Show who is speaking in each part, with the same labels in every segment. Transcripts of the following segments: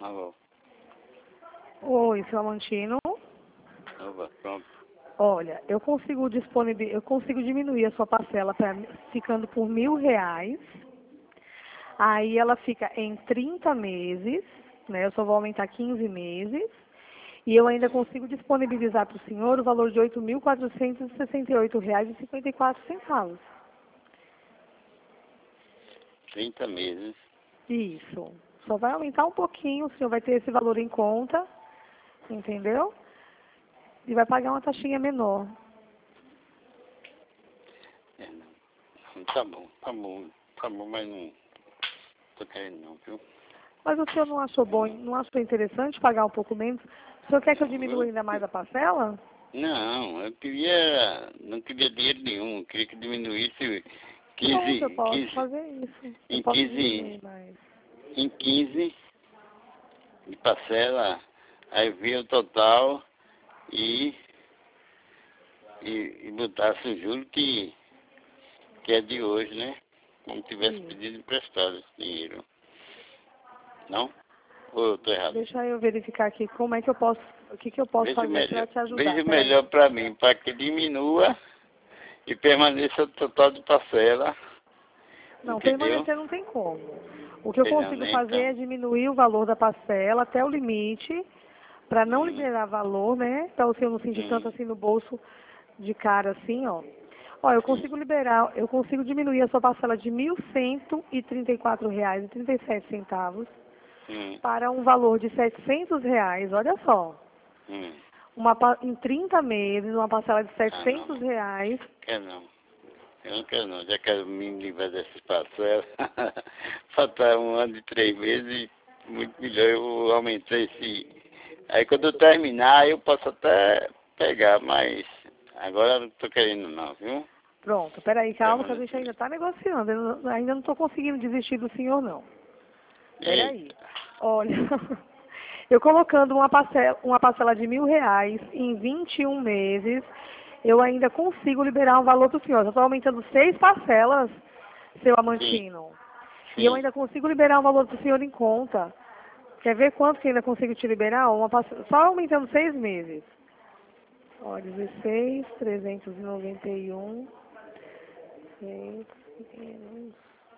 Speaker 1: Alô.
Speaker 2: Oi, seu Amantino.
Speaker 1: Opa, pronto.
Speaker 2: Olha, eu consigo diminuir a sua parcela ficando por R$ 1.000. Aí ela fica em 30 meses, né? Eu só vou aumentar 15 meses. E eu ainda consigo disponibilizar para o senhor o valor de R$ 8.468,54.
Speaker 1: 30 meses.
Speaker 2: Isso. Só vai aumentar um pouquinho, o senhor vai ter esse valor em conta, entendeu? E vai pagar uma taxinha menor.
Speaker 1: Não. Tá bom, mas não tô querendo não, viu?
Speaker 2: Mas o senhor não achou bom, não achou interessante pagar um pouco menos? O senhor quer que eu diminua ainda mais a parcela?
Speaker 1: Não, não queria dinheiro nenhum, eu queria que diminuísse
Speaker 2: Pronto, eu
Speaker 1: 15,
Speaker 2: posso
Speaker 1: 15,
Speaker 2: fazer isso. Eu
Speaker 1: em
Speaker 2: posso
Speaker 1: 15,
Speaker 2: diminuir mais.
Speaker 1: em 15 de parcela, aí via o total e botasse o juro que é de hoje, né? Como tivesse
Speaker 2: Isso.
Speaker 1: pedido emprestado esse dinheiro. Não? Ou eu tô errado?
Speaker 2: Deixa eu verificar aqui como é que eu posso, o que eu posso fazer para te ajudar.
Speaker 1: Veja
Speaker 2: Peraí.
Speaker 1: melhor para mim, para que diminua e permaneça o total de parcela.
Speaker 2: Não,
Speaker 1: Entendeu?
Speaker 2: permanecer não tem como. O que eu
Speaker 1: Não,
Speaker 2: consigo
Speaker 1: né?
Speaker 2: fazer
Speaker 1: Então.
Speaker 2: é diminuir o valor da parcela até o limite, para não liberar valor, né? Para o senhor não sentir tanto assim no bolso de cara assim, ó. Ó, eu consigo diminuir a sua parcela de R$ 1.134,37 para um valor de R$ 700, olha só. Em 30 meses, uma parcela de R$ 700.
Speaker 1: Quer não. Eu não quero não, já quero me livrar dessas parcelas. Faltar 1 ano e 3 meses, muito melhor eu aumentar esse. Aí quando eu terminar eu posso até pegar, mas agora eu não tô querendo não, viu?
Speaker 2: Pronto, peraí, calma que a gente ainda está negociando. Ainda não estou conseguindo desistir do senhor, não. Peraí. Olha, eu colocando uma parcela de R$ 1.000 em 21 meses, eu ainda consigo liberar um valor para o senhor. Eu estou aumentando 6 parcelas, seu Amantino. E eu ainda consigo liberar um valor para o senhor em conta. Quer ver quanto que eu ainda consigo te liberar? Só aumentando 6 meses. Ó, 16, 391, 6, menos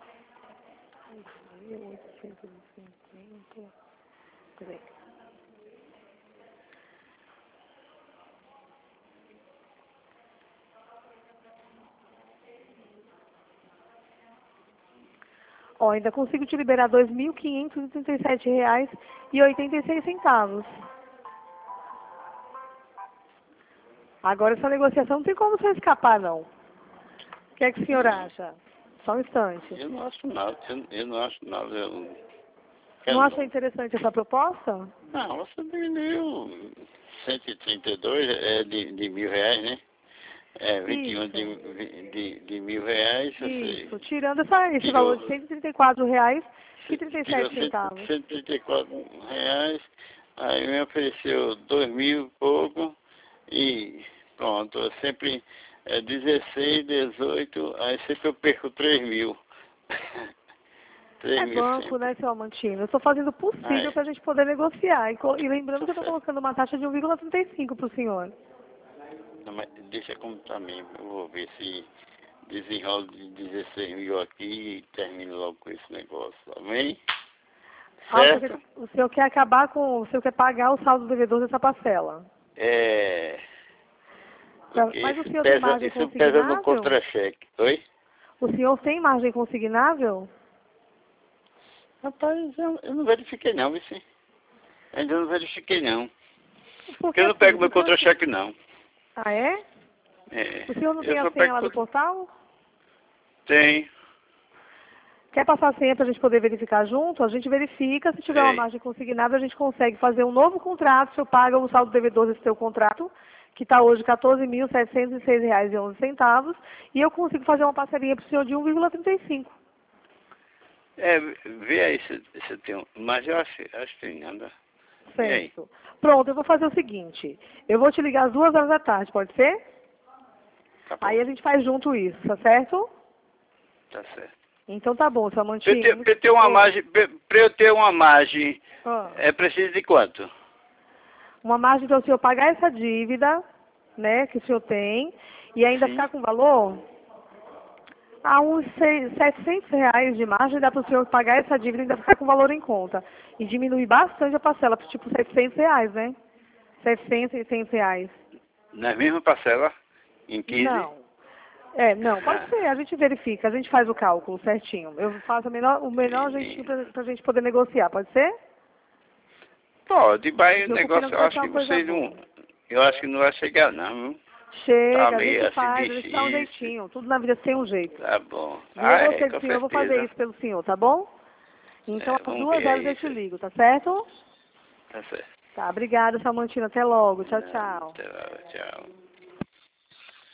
Speaker 2: 853. Ó, ainda consigo te liberar R$ 2.537,86. Agora essa negociação não tem como você escapar, não. O que é que o senhor acha? Só um instante.
Speaker 1: Eu não acho nada, eu não acho nada.
Speaker 2: Não acha interessante essa proposta?
Speaker 1: Não, você diminuiu 132 de R$ 1.000, né? 21 de R$ 1.000.
Speaker 2: Isso, tirando esse valor de R$ 134,37.
Speaker 1: R$ 134, aí me ofereceu 2.000 e pouco e pronto, eu sempre 16, 18, aí sempre eu perco 3.000. 3
Speaker 2: É
Speaker 1: mil
Speaker 2: banco,
Speaker 1: sempre.
Speaker 2: né, seu Amantino? Eu estou fazendo o possível para a gente poder negociar. E lembrando que eu estou colocando uma taxa de 1,35 para o senhor.
Speaker 1: Não, mas deixa como tá mesmo, eu vou ver se desenrolo de 16 mil aqui e termino logo com esse negócio, tá bem? Certo?
Speaker 2: O senhor quer o senhor quer pagar o saldo devedor dessa parcela. Mas o senhor tem margem
Speaker 1: Isso pesa no
Speaker 2: consignável?
Speaker 1: contra-cheque. Oi?
Speaker 2: O senhor tem margem consignável?
Speaker 1: Rapaz, eu não verifiquei não, Vicente. Ainda não verifiquei não.
Speaker 2: Porque
Speaker 1: eu não pego meu contra-cheque não.
Speaker 2: Ah, é? O senhor não tem a senha
Speaker 1: pego
Speaker 2: lá do portal?
Speaker 1: Tem.
Speaker 2: Quer passar a senha para a gente poder verificar junto? A gente verifica, se tiver uma margem consignável, a gente consegue fazer um novo contrato, o senhor paga o saldo devedor desse seu contrato, que está hoje R$ 14.706,11, e eu consigo fazer uma parceria para o senhor de 1,35.
Speaker 1: Vê aí se tem um. Mas eu acho que tem nada.
Speaker 2: Certo. Pronto, eu vou fazer o seguinte. Eu vou te ligar às 2 horas da tarde, pode ser?
Speaker 1: Tá bom.
Speaker 2: Aí a gente faz junto isso, tá certo?
Speaker 1: Tá certo.
Speaker 2: Então tá bom, Salmantinho.
Speaker 1: Para eu ter uma margem,
Speaker 2: Ah.
Speaker 1: é preciso de quanto?
Speaker 2: Uma margem para o senhor pagar essa dívida, né, que o senhor tem, e ainda
Speaker 1: Sim.
Speaker 2: ficar com valor? Há uns R$ 700 de margem, dá para o senhor pagar essa dívida e ainda ficar com valor em conta. E diminuir bastante a parcela, tipo R$ 700, né? 700 e R$ 100.
Speaker 1: Na mesma parcela? Em 15?
Speaker 2: Não. Não, pode ser, a gente verifica, a gente faz o cálculo certinho. Eu faço o menor jeitinho pra gente poder negociar, pode ser?
Speaker 1: Pode, mas o
Speaker 2: Eu
Speaker 1: negócio,
Speaker 2: confio
Speaker 1: eu
Speaker 2: que
Speaker 1: acho
Speaker 2: vai
Speaker 1: que
Speaker 2: ser uma coisa
Speaker 1: vocês
Speaker 2: boa.
Speaker 1: não... Eu acho que não vai chegar, não. Tá
Speaker 2: Chega, a
Speaker 1: meio
Speaker 2: gente
Speaker 1: assim
Speaker 2: faz, a gente dá um
Speaker 1: difícil.
Speaker 2: jeitinho. Tudo na vida tem um jeito.
Speaker 1: Tá bom.
Speaker 2: E eu gostei do
Speaker 1: Com
Speaker 2: senhor, eu vou fazer
Speaker 1: certeza.
Speaker 2: isso pelo senhor, tá bom? Então, às
Speaker 1: Vamos
Speaker 2: 2
Speaker 1: ver
Speaker 2: horas eu
Speaker 1: aí.
Speaker 2: te ligo, tá certo?
Speaker 1: Tá certo.
Speaker 2: Tá, obrigada, Salmantina. Até logo. Tchau,
Speaker 1: Não,
Speaker 2: tchau.
Speaker 1: tchau.